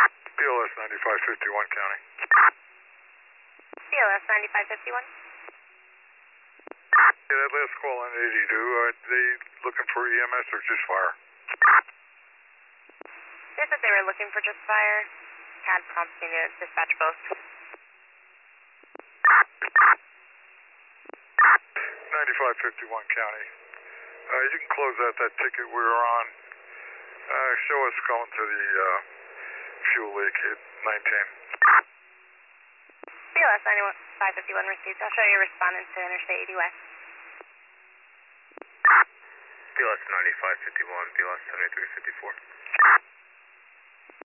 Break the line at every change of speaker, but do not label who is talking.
BLS 9551 County.
BLS 9551.
Yeah, that last call on 82, are they looking for EMS or just fire?
They said they were looking for just fire. CAD prompts me to dispatch both.
9551 County. You can close out that ticket we were on. Show us going to the fuel leak at 19.
BLS 9551 received. I'll show you responding to Interstate 80 West.
BLS 9551, BLS 7354.